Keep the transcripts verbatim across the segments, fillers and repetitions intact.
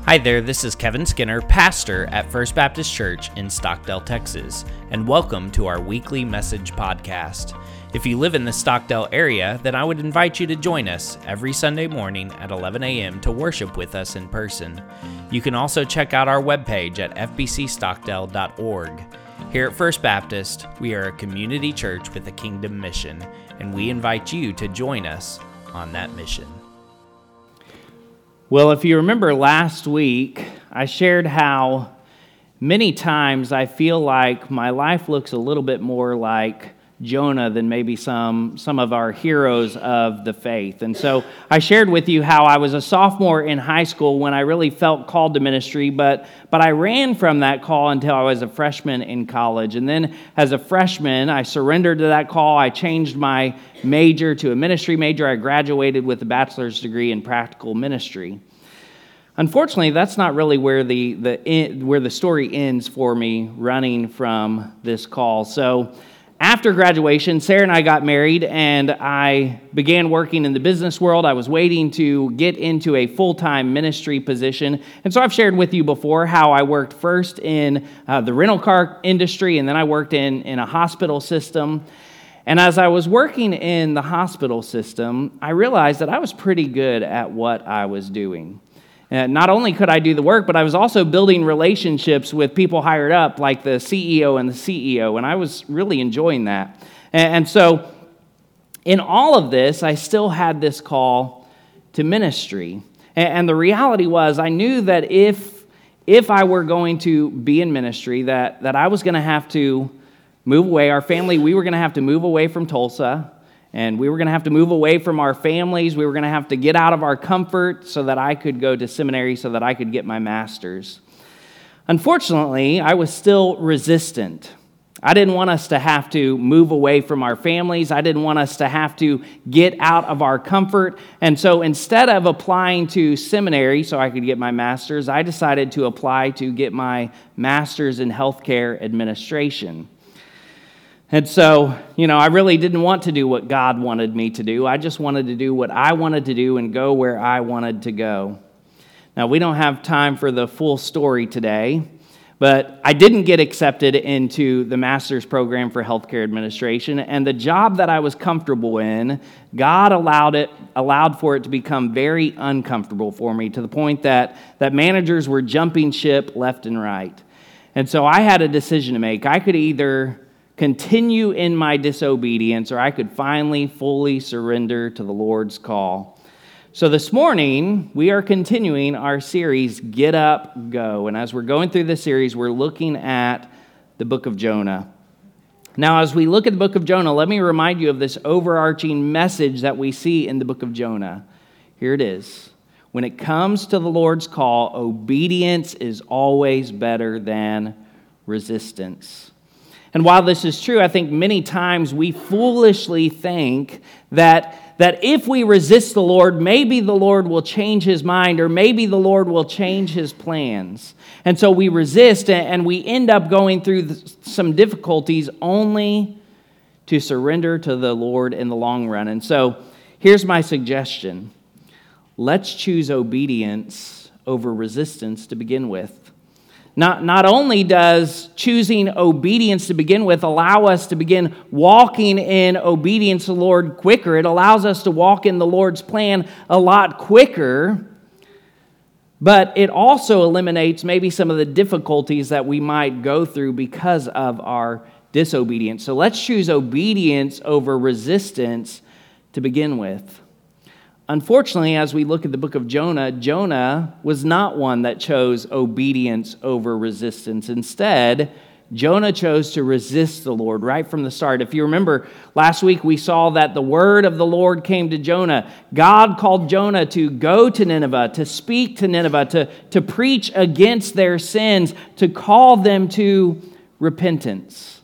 Hi there, this is Kevin Skinner, pastor at First Baptist Church in Stockdale, Texas, and welcome to our weekly message podcast. If you live in the Stockdale area, then I would invite you to join us every Sunday morning at eleven a.m. to worship with us in person. You can also check out our webpage at f b c stockdale dot org. Here at First Baptist, we are a community church with a kingdom mission, and we invite you to join us on that mission. Well, if you remember last week, I shared how many times I feel like my life looks a little bit more like Jonah than maybe some, some of our heroes of the faith. And so I shared with you how I was a sophomore in high school when I really felt called to ministry, but, but I ran from that call until I was a freshman in college. And then as a freshman, I surrendered to that call. I changed my major to a ministry major. I graduated with a bachelor's degree in practical ministry. Unfortunately, that's not really where the, the where the story ends for me running from this call. So after graduation, Sarah and I got married, and I began working in the business world. I was waiting to get into a full-time ministry position. And so I've shared with you before how I worked first in uh, the rental car industry, and then I worked in, in a hospital system. And as I was working in the hospital system, I realized that I was pretty good at what I was doing. And not only could I do the work, but I was also building relationships with people higher up, like the C E O and the C E O, and I was really enjoying that. And so in all of this, I still had this call to ministry. And the reality was, I knew that if if I were going to be in ministry, that, that I was going to have to move away. Our family, we were going to have to move away from Tulsa. And we were going to have to move away from our families. We were going to have to get out of our comfort so that I could go to seminary, so that I could get my master's. Unfortunately, I was still resistant. I didn't want us to have to move away from our families. I didn't want us to have to get out of our comfort. And so instead of applying to seminary so I could get my master's, I decided to apply to get my master's in healthcare administration. And so, you know, I really didn't want to do what God wanted me to do. I just wanted to do what I wanted to do and go where I wanted to go. Now, we don't have time for the full story today, but I didn't get accepted into the master's program for healthcare administration, and the job that I was comfortable in, God allowed it allowed for it to become very uncomfortable for me, to the point that, that managers were jumping ship left and right. And so I had a decision to make. I could either continue in my disobedience, or I could finally fully surrender to the Lord's call. So this morning, we are continuing our series, Get Up, Go. And as we're going through this series, we're looking at the book of Jonah. Now, as we look at the book of Jonah, let me remind you of this overarching message that we see in the book of Jonah. Here it is. When it comes to the Lord's call, obedience is always better than resistance. And while this is true, I think many times we foolishly think that, that if we resist the Lord, maybe the Lord will change his mind, or maybe the Lord will change his plans. And so we resist, and we end up going through some difficulties only to surrender to the Lord in the long run. And so here's my suggestion. Let's choose obedience over resistance to begin with. Not, not only does choosing obedience to begin with allow us to begin walking in obedience to the Lord quicker, it allows us to walk in the Lord's plan a lot quicker, but it also eliminates maybe some of the difficulties that we might go through because of our disobedience. So let's choose obedience over resistance to begin with. Unfortunately, as we look at the book of Jonah, Jonah was not one that chose obedience over resistance. Instead, Jonah chose to resist the Lord right from the start. If you remember, last week we saw that the word of the Lord came to Jonah. God called Jonah to go to Nineveh, to speak to Nineveh, to, to preach against their sins, to call them to repentance.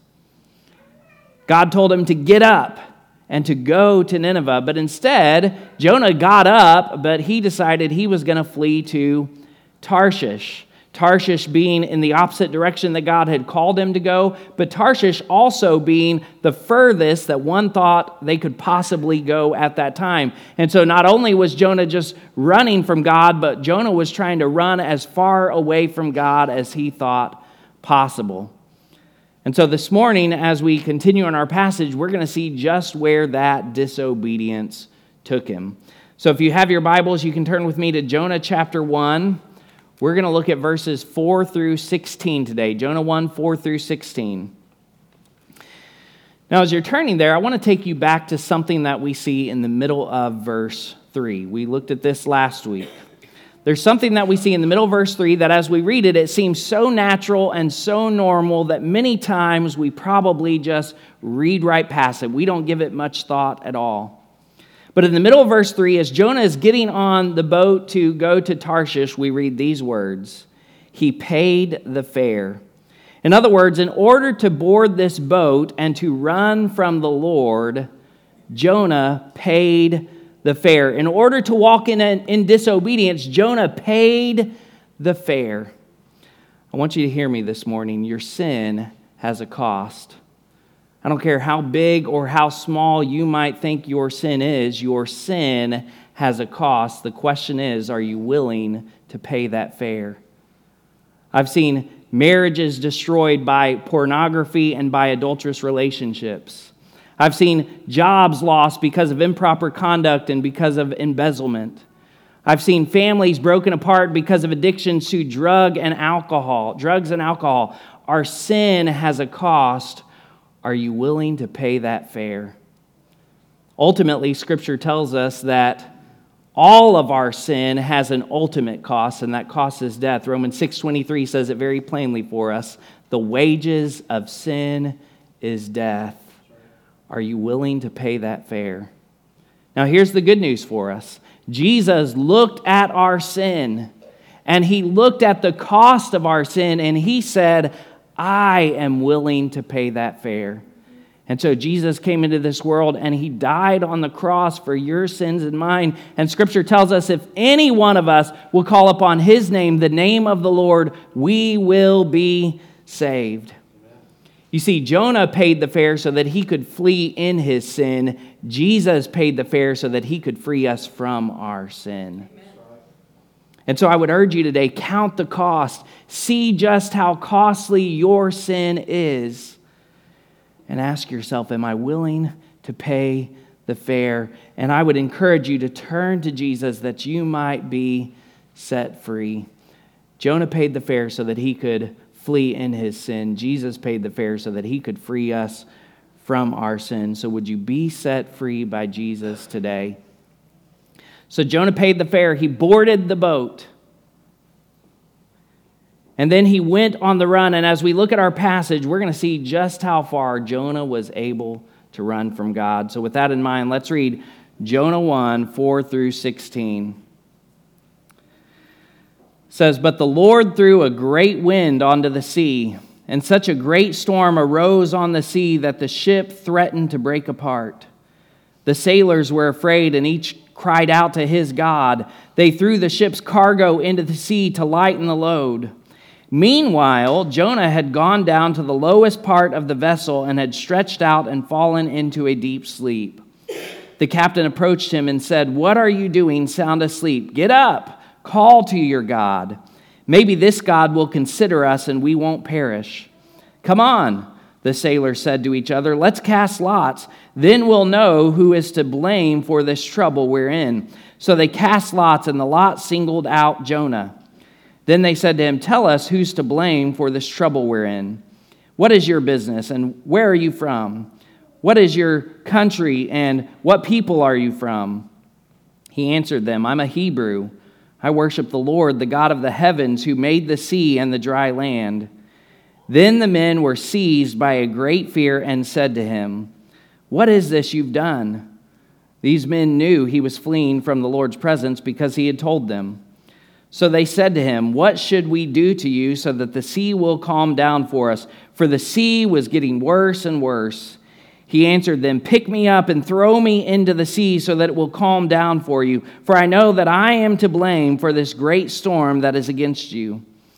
God told him to get up and to go to Nineveh. But instead, Jonah got up, but he decided he was going to flee to Tarshish. Tarshish being in the opposite direction that God had called him to go, but Tarshish also being the furthest that one thought they could possibly go at that time. And so not only was Jonah just running from God, but Jonah was trying to run as far away from God as he thought possible. And so this morning, as we continue in our passage, we're going to see just where that disobedience took him. So if you have your Bibles, you can turn with me to Jonah chapter one. We're going to look at verses four through sixteen today. Jonah one, four through sixteen. Now, as you're turning there, I want to take you back to something that we see in the middle of verse three. We looked at this last week. There's something that we see in the middle of verse three that as we read it, it seems so natural and so normal that many times we probably just read right past it. We don't give it much thought at all. But in the middle of verse three, as Jonah is getting on the boat to go to Tarshish, we read these words: he paid the fare. In other words, in order to board this boat and to run from the Lord, Jonah paid the fare. In order to walk in, in disobedience, Jonah paid the fare. I want you to hear me this morning. Your sin has a cost. I don't care how big or how small you might think your sin is, your sin has a cost. The question is, are you willing to pay that fare? I've seen marriages destroyed by pornography and by adulterous relationships. I've seen jobs lost because of improper conduct and because of embezzlement. I've seen families broken apart because of addictions to drug and alcohol, drugs and alcohol. Our sin has a cost. Are you willing to pay that fare? Ultimately, Scripture tells us that all of our sin has an ultimate cost, and that cost is death. Romans six twenty-three says it very plainly for us. The wages of sin is death. Are you willing to pay that fare? Now, here's the good news for us. Jesus looked at our sin, and he looked at the cost of our sin, and he said, I am willing to pay that fare. And so Jesus came into this world and he died on the cross for your sins and mine. And Scripture tells us if any one of us will call upon his name, the name of the Lord, we will be saved. Amen. You see, Jonah paid the fare so that he could flee in his sin. Jesus paid the fare so that he could free us from our sin. Amen. And so I would urge you today, count the cost. See just how costly your sin is. And ask yourself, am I willing to pay the fare? And I would encourage you to turn to Jesus that you might be set free. Jonah paid the fare so that he could flee in his sin. Jesus paid the fare so that he could free us from our sin. So would you be set free by Jesus today? So Jonah paid the fare. He boarded the boat. And then he went on the run. And as we look at our passage, we're going to see just how far Jonah was able to run from God. So with that in mind, let's read Jonah one, four through sixteen. It says, but the Lord threw a great wind onto the sea, and such a great storm arose on the sea that the ship threatened to break apart. The sailors were afraid, and each cried out to his God. They threw the ship's cargo into the sea to lighten the load. Meanwhile, Jonah had gone down to the lowest part of the vessel and had stretched out and fallen into a deep sleep. The captain approached him and said, what are you doing sound asleep? Get up, call to your God. Maybe this God will consider us and we won't perish. Come on, the sailors said to each other, let's cast lots. Then we'll know who is to blame for this trouble we're in. So they cast lots, and the lot singled out Jonah. Then they said to him, tell us who's to blame for this trouble we're in. What is your business, and where are you from? What is your country, and what people are you from? He answered them, I'm a Hebrew. I worship the Lord, the God of the heavens, who made the sea and the dry land. Then the men were seized by a great fear and said to him, what is this you've done? These men knew he was fleeing from the Lord's presence because he had told them. So they said to him, what should we do to you so that the sea will calm down for us? For the sea was getting worse and worse. He answered them, pick me up and throw me into the sea so that it will calm down for you. For I know that I am to blame for this great storm that is against you.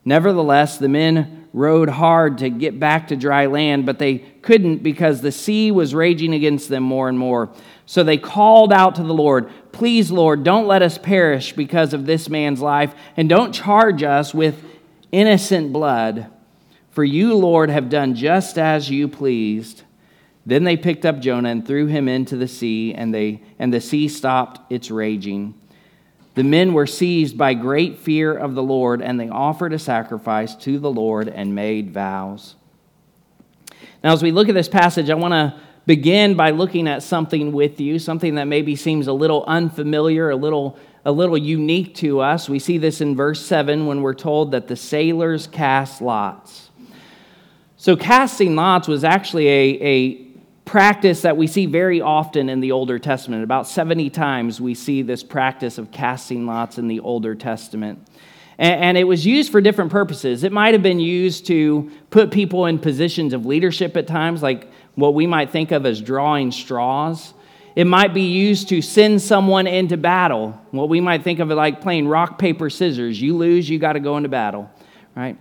Nevertheless, the men rowed hard to get back to dry land, but they couldn't because the sea was raging against them more and more. So they called out to the Lord, "Please, Lord, don't let us perish because of this man's life, and don't charge us with innocent blood. For you, Lord, have done just as you pleased." Then they picked up Jonah and threw him into the sea, and they and the sea stopped its raging. The men were seized by great fear of the Lord, and they offered a sacrifice to the Lord and made vows. Now, as we look at this passage, I want to begin by looking at something with you, something that maybe seems a little unfamiliar, a little, a little unique to us. We see this in verse seven when we're told that the sailors cast lots. So casting lots was actually a, a practice that we see very often in the Older Testament. About seventy times we see this practice of casting lots in the Older Testament. And, and it was used for different purposes. It might have been used to put people in positions of leadership at times, like what we might think of as drawing straws. It might be used to send someone into battle, what we might think of it like playing rock, paper, scissors. You lose, you got to go into battle, right?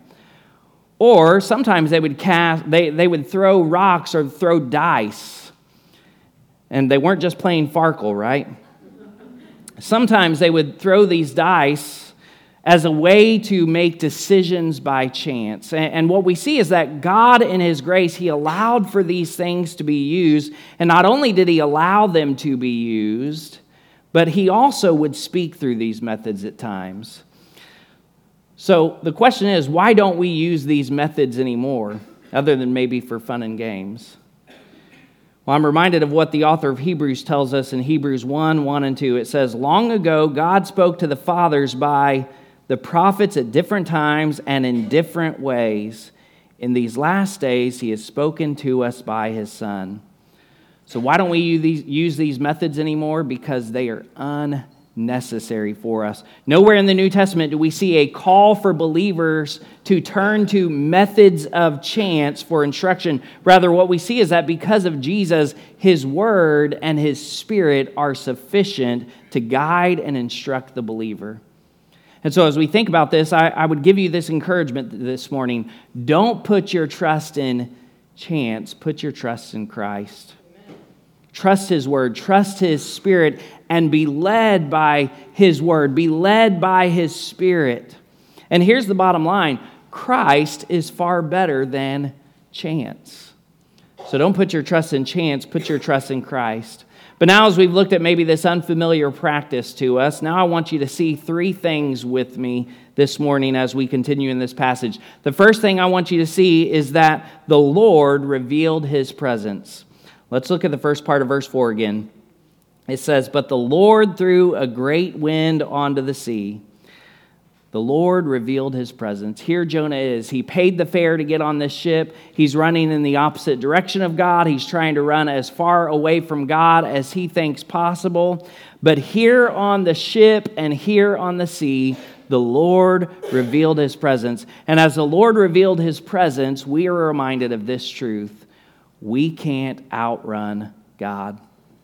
Or sometimes they would cast, they, they would throw rocks or throw dice. And they weren't just playing Farkle, right? Sometimes they would throw these dice as a way to make decisions by chance. And, and what we see is that God, in His grace, He allowed for these things to be used. And not only did He allow them to be used, but He also would speak through these methods at times. So the question is, why don't we use these methods anymore, other than maybe for fun and games? Well, I'm reminded of what the author of Hebrews tells us in Hebrews one, one and two. It says, "Long ago, God spoke to the fathers by the prophets at different times and in different ways. In these last days, He has spoken to us by His Son." So why don't we use these, use these methods anymore? Because they are unnecessary. necessary for us. Nowhere in the New Testament do we see a call for believers to turn to methods of chance for instruction. Rather, what we see is that because of Jesus, His Word and His Spirit are sufficient to guide and instruct the believer. And so as we think about this, I, I would give you this encouragement this morning. Don't put your trust in chance. Put your trust in Christ. Trust His Word, trust His Spirit, and be led by His Word. Be led by His Spirit. And here's the bottom line. Christ is far better than chance. So don't put your trust in chance, put your trust in Christ. But now as we've looked at maybe this unfamiliar practice to us, now I want you to see three things with me this morning as we continue in this passage. The first thing I want you to see is that the Lord revealed His presence. Let's look at the first part of verse four again. It says, "But the Lord threw a great wind onto the sea." The Lord revealed His presence. Here Jonah is. He paid the fare to get on this ship. He's running in the opposite direction of God. He's trying to run as far away from God as he thinks possible. But here on the ship and here on the sea, the Lord revealed His presence. And as the Lord revealed His presence, we are reminded of this truth. We can't outrun God.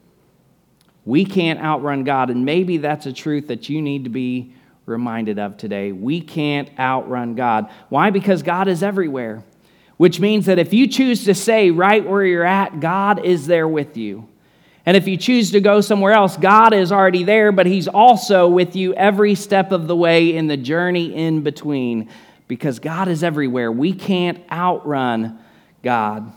We can't outrun God, and maybe that's a truth that you need to be reminded of today. We can't outrun God. Why? Because God is everywhere, which means that if you choose to stay right where you're at, God is there with you. And if you choose to go somewhere else, God is already there, but He's also with you every step of the way in the journey in between, because God is everywhere. We can't outrun God.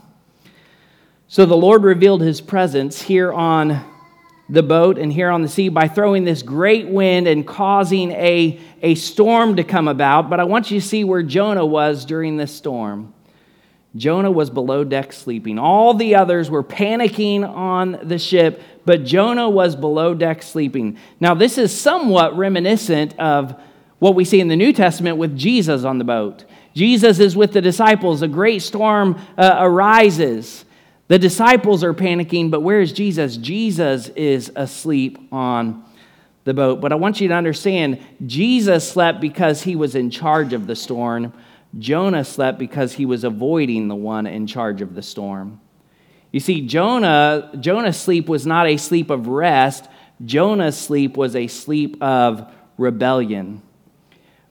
So the Lord revealed His presence here on the boat and here on the sea by throwing this great wind and causing a, a storm to come about. But I want you to see where Jonah was during this storm. Jonah was below deck sleeping. All the others were panicking on the ship, but Jonah was below deck sleeping. Now, this is somewhat reminiscent of what we see in the New Testament with Jesus on the boat. Jesus is with the disciples. A great storm uh, arises. The disciples are panicking, but where is Jesus? Jesus is asleep on the boat. But I want you to understand, Jesus slept because He was in charge of the storm. Jonah slept because he was avoiding the one in charge of the storm. You see, Jonah, Jonah's sleep was not a sleep of rest. Jonah's sleep was a sleep of rebellion.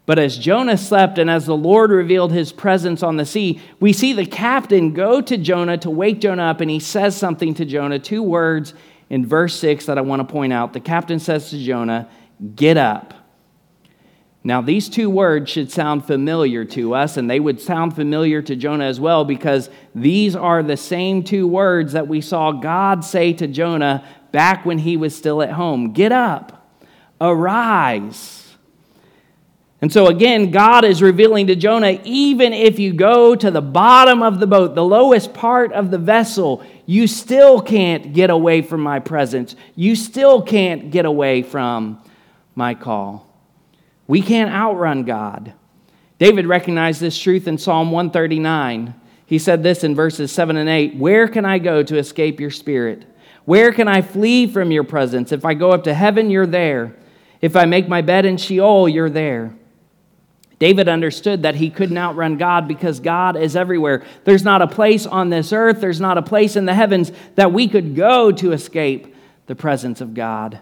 But as Jonah slept and as the Lord revealed his presence on the sea, we see the captain go to Jonah to wake Jonah up, and he says something to Jonah, two words in verse six that I want to point out. The captain says to Jonah, "Get up." Now, these two words should sound familiar to us, and they would sound familiar to Jonah as well, because these are the same two words that we saw God say to Jonah back when he was still at home. Get up, arise. And so again, God is revealing to Jonah, even if you go to the bottom of the boat, the lowest part of the vessel, you still can't get away from my presence. You still can't get away from my call. We can't outrun God. David recognized this truth in Psalm one thirty-nine. He said this in verses seven and eight, "Where can I go to escape your spirit? Where can I flee from your presence? If I go up to heaven, you're there. If I make my bed in Sheol, you're there." David understood that he couldn't outrun God because God is everywhere. There's not a place on this earth, there's not a place in the heavens that we could go to escape the presence of God.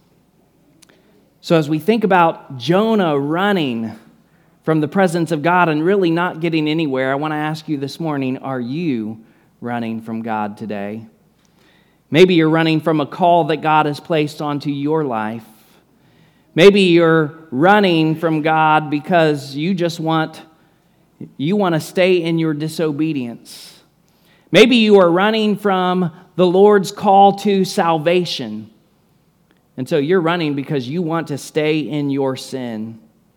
So as we think about Jonah running from the presence of God and really not getting anywhere, I want to ask you this morning, are you running from God today? Maybe you're running from a call that God has placed onto your life. Maybe you're running from God because you just want, you want to stay in your disobedience. Maybe you are running from the Lord's call to salvation. And so you're running because you want to stay in your sin.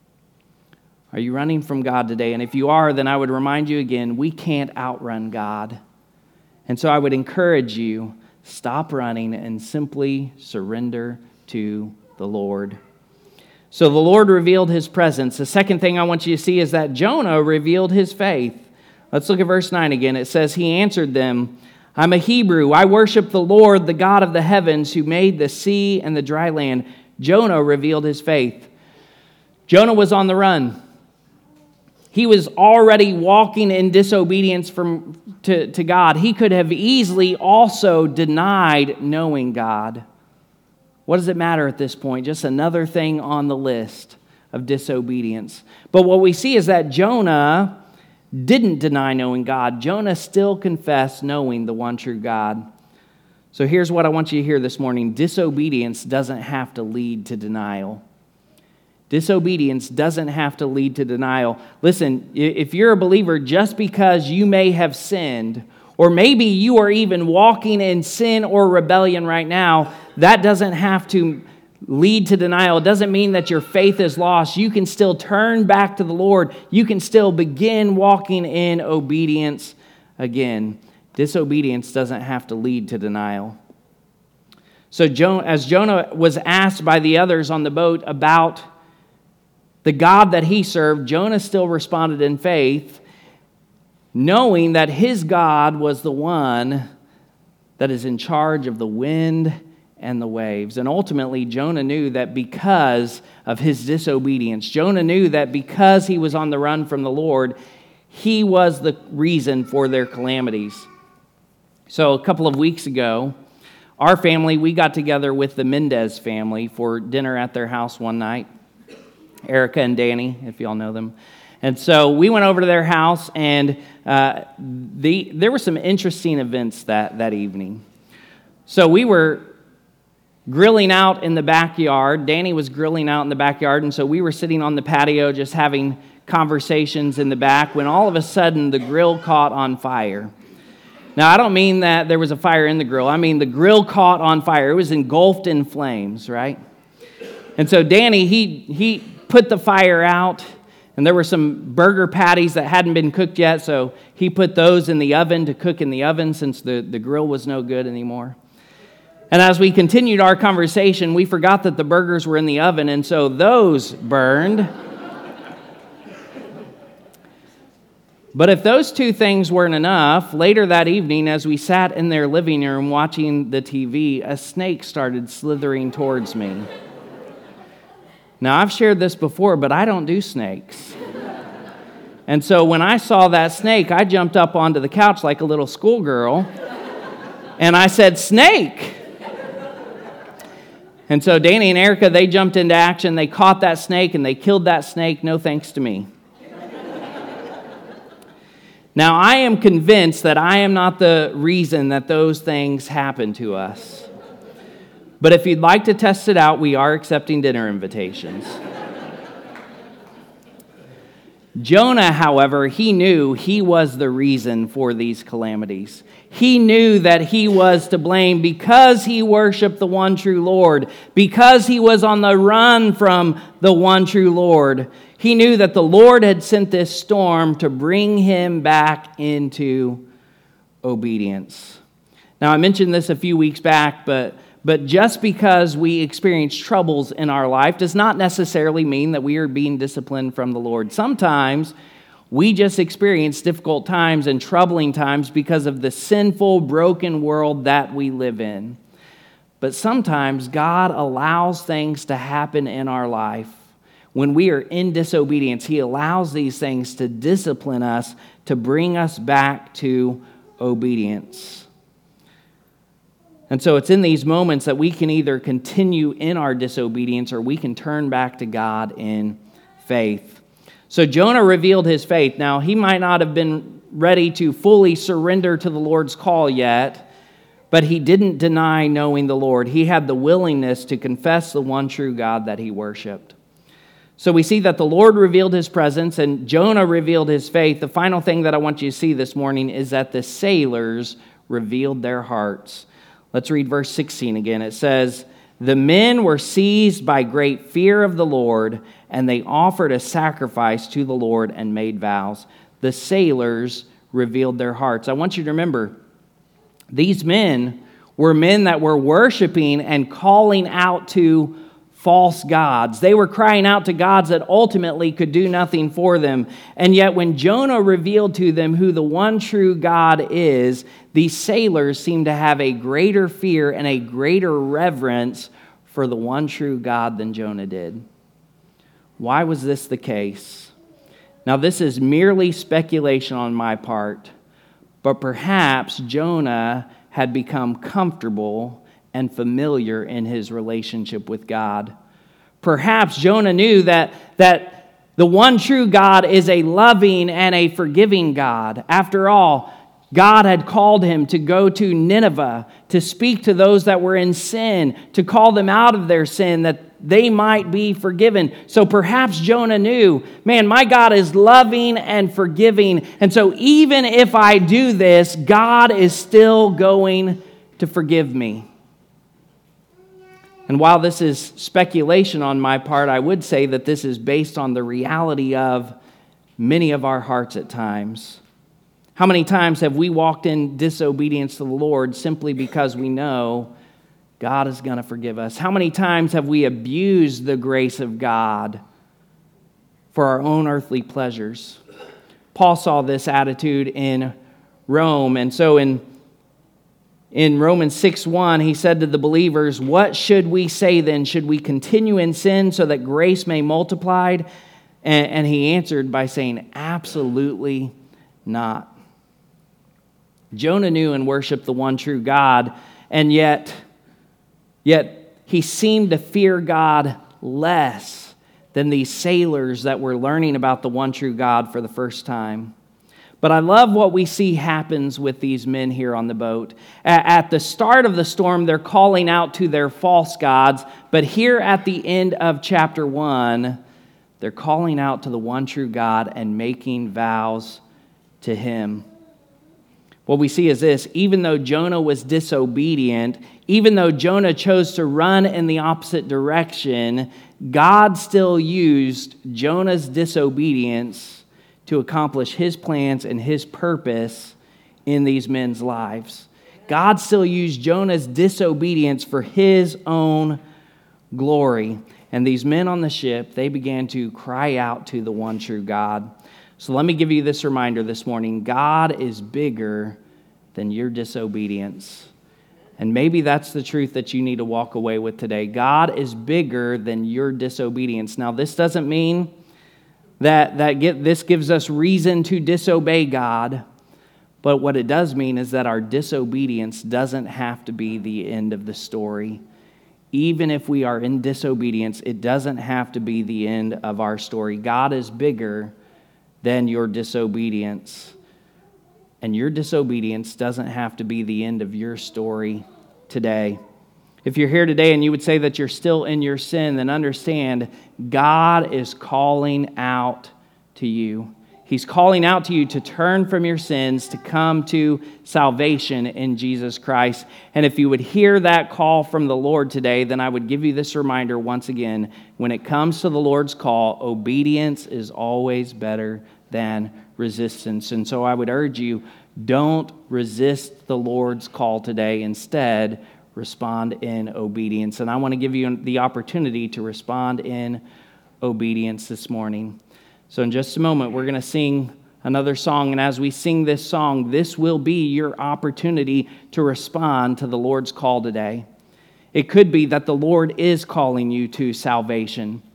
Are you running from God today? And if you are, then I would remind you again, we can't outrun God. And so I would encourage you, stop running and simply surrender to the Lord. So the Lord revealed his presence. The second thing I want you to see is that Jonah revealed his faith. Let's look at verse nine again. It says, "He answered them, I'm a Hebrew. I worship the Lord, the God of the heavens, who made the sea and the dry land." Jonah revealed his faith. Jonah was on the run. He was already walking in disobedience from, to, to God. He could have easily also denied knowing God. What does it matter at this point? Just another thing on the list of disobedience. But what we see is that Jonah didn't deny knowing God. Jonah still confessed knowing the one true God. So here's what I want you to hear this morning. Disobedience doesn't have to lead to denial. Disobedience doesn't have to lead to denial. Listen, if you're a believer, just because you may have sinned, or maybe you are even walking in sin or rebellion right now, that doesn't have to lead to denial. It doesn't mean that your faith is lost. You can still turn back to the Lord. You can still begin walking in obedience again. Disobedience doesn't have to lead to denial. So as Jonah was asked by the others on the boat about the God that he served, Jonah still responded in faith, knowing that his God was the one that is in charge of the wind and the waves. And ultimately, Jonah knew that because of his disobedience, Jonah knew that because he was on the run from the Lord, he was the reason for their calamities. So a couple of weeks ago, our family, we got together with the Mendez family for dinner at their house one night. Erica and Danny, if y'all know them. And so we went over to their house, and uh, the there were some interesting events that, that evening. So we were grilling out in the backyard. Danny was grilling out in the backyard, and so we were sitting on the patio just having conversations in the back when all of a sudden the grill caught on fire. Now, I don't mean that there was a fire in the grill. I mean the grill caught on fire. It was engulfed in flames, right? And so Danny, he he put the fire out, and there were some burger patties that hadn't been cooked yet, so he put those in the oven to cook in the oven since the, the grill was no good anymore. And as we continued our conversation, we forgot that the burgers were in the oven, and so those burned. But if those two things weren't enough, later that evening, as we sat in their living room watching the T V, a snake started slithering towards me. Now, I've shared this before, but I don't do snakes. And so when I saw that snake, I jumped up onto the couch like a little schoolgirl, and I said, "Snake!" And so Danny and Erica, they jumped into action. They caught that snake and they killed that snake. No thanks to me. Now, I am convinced that I am not the reason that those things happen to us. But if you'd like to test it out, we are accepting dinner invitations. Jonah, however, he knew he was the reason for these calamities. He knew that he was to blame because he worshiped the one true Lord, because he was on the run from the one true Lord. He knew that the Lord had sent this storm to bring him back into obedience. Now, I mentioned this a few weeks back, but But just because we experience troubles in our life does not necessarily mean that we are being disciplined from the Lord. Sometimes we just experience difficult times and troubling times because of the sinful, broken world that we live in. But sometimes God allows things to happen in our life. When we are in disobedience, He allows these things to discipline us, to bring us back to obedience. And so it's in these moments that we can either continue in our disobedience or we can turn back to God in faith. So Jonah revealed his faith. Now, he might not have been ready to fully surrender to the Lord's call yet, but he didn't deny knowing the Lord. He had the willingness to confess the one true God that he worshiped. So we see that the Lord revealed His presence and Jonah revealed his faith. The final thing that I want you to see this morning is that the sailors revealed their hearts. Let's read verse sixteen again. It says, "The men were seized by great fear of the Lord, and they offered a sacrifice to the Lord and made vows." The sailors revealed their hearts. I want you to remember, these men were men that were worshiping and calling out to false gods. They were crying out to gods that ultimately could do nothing for them. And yet when Jonah revealed to them who the one true God is, these sailors seemed to have a greater fear and a greater reverence for the one true God than Jonah did. Why was this the case? Now, this is merely speculation on my part, but perhaps Jonah had become comfortable and familiar in his relationship with God. Perhaps Jonah knew that, that the one true God is a loving and a forgiving God. After all, God had called him to go to Nineveh, to speak to those that were in sin, to call them out of their sin, that they might be forgiven. So perhaps Jonah knew, man, my God is loving and forgiving. And so even if I do this, God is still going to forgive me. And while this is speculation on my part, I would say that this is based on the reality of many of our hearts at times. How many times have we walked in disobedience to the Lord simply because we know God is going to forgive us? How many times have we abused the grace of God for our own earthly pleasures? Paul saw this attitude in Rome, and so in In Romans six one, he said to the believers, "What should we say then? Should we continue in sin so that grace may multiply?" And, and he answered by saying, "Absolutely not." Jonah knew and worshiped the one true God, and yet, yet he seemed to fear God less than these sailors that were learning about the one true God for the first time. But I love what we see happens with these men here on the boat. At the start of the storm, they're calling out to their false gods. But here at the end of chapter one, they're calling out to the one true God and making vows to Him. What we see is this: even though Jonah was disobedient, even though Jonah chose to run in the opposite direction, God still used Jonah's disobedience to accomplish His plans and His purpose in these men's lives. God still used Jonah's disobedience for His own glory. And these men on the ship, they began to cry out to the one true God. So let me give you this reminder this morning: God is bigger than your disobedience. And maybe that's the truth that you need to walk away with today. God is bigger than your disobedience. Now, this doesn't mean that, that get, this gives us reason to disobey God, but what it does mean is that our disobedience doesn't have to be the end of the story. even if we are in disobedience, it doesn't have to be the end of our story. God is bigger than your disobedience. And your disobedience doesn't have to be the end of your story today. If you're here today and you would say that you're still in your sin, then understand God is calling out to you. He's calling out to you to turn from your sins, to come to salvation in Jesus Christ. And if you would hear that call from the Lord today, then I would give you this reminder once again. When it comes to the Lord's call, obedience is always better than resistance. And so I would urge you, don't resist the Lord's call today. Instead, respond in obedience. And I want to give you the opportunity to respond in obedience this morning. So in just a moment, we're going to sing another song. And as we sing this song, this will be your opportunity to respond to the Lord's call today. It could be that the Lord is calling you to salvation.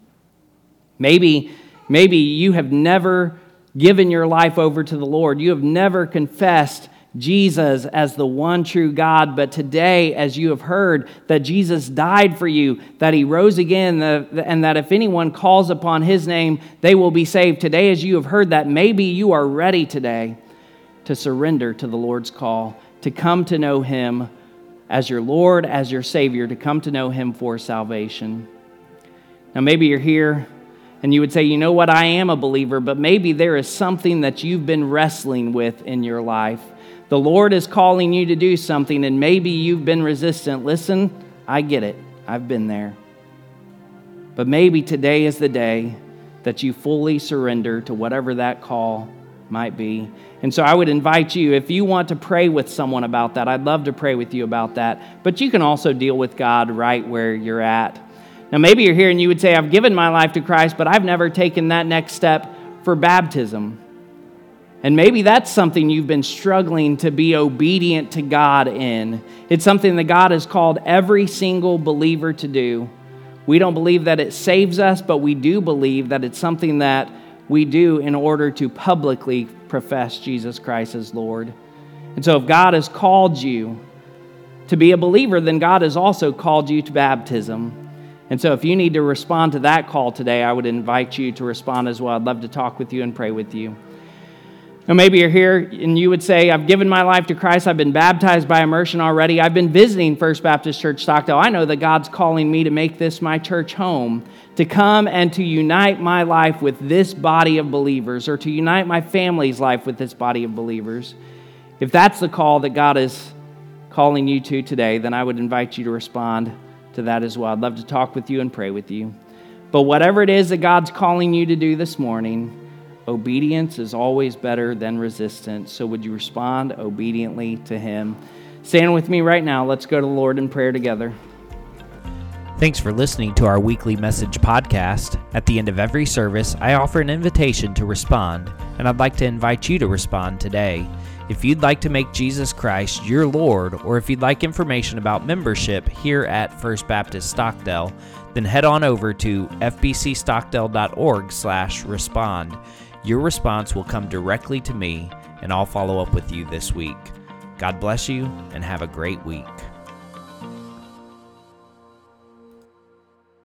Maybe, maybe you have never given your life over to the Lord. You have never confessed Jesus as the one true God, but today, as you have heard that Jesus died for you, that He rose again, and that if anyone calls upon His name, they will be saved. Today, as you have heard that, maybe you are ready today to surrender to the Lord's call, to come to know Him as your Lord, as your Savior, to come to know Him for salvation. Now, maybe you're here and you would say, you know what, I am a believer, but maybe there is something that you've been wrestling with in your life. The Lord is calling you to do something, and maybe you've been resistant. Listen, I get it. I've been there. But maybe today is the day that you fully surrender to whatever that call might be. And so I would invite you, if you want to pray with someone about that, I'd love to pray with you about that. But you can also deal with God right where you're at. Now, maybe you're here and you would say, I've given my life to Christ, but I've never taken that next step for baptism. And maybe that's something you've been struggling to be obedient to God in. It's something that God has called every single believer to do. We don't believe that it saves us, but we do believe that it's something that we do in order to publicly profess Jesus Christ as Lord. And so if God has called you to be a believer, then God has also called you to baptism. And so if you need to respond to that call today, I would invite you to respond as well. I'd love to talk with you and pray with you. Or maybe you're here and you would say, I've given my life to Christ. I've been baptized by immersion already. I've been visiting First Baptist Church Stockdale. I know that God's calling me to make this my church home, to come and to unite my life with this body of believers, or to unite my family's life with this body of believers. If that's the call that God is calling you to today, then I would invite you to respond to that as well. I'd love to talk with you and pray with you. But whatever it is that God's calling you to do this morning, obedience is always better than resistance. So would you respond obediently to Him? Stand with me right now. Let's go to the Lord in prayer together. Thanks for listening to our weekly message podcast. At the end of every service, I offer an invitation to respond, and I'd like to invite you to respond today. If you'd like to make Jesus Christ your Lord, or if you'd like information about membership here at First Baptist Stockdale, then head on over to f b c stockdale dot org slash respond. Your response will come directly to me, and I'll follow up with you this week. God bless you, and have a great week.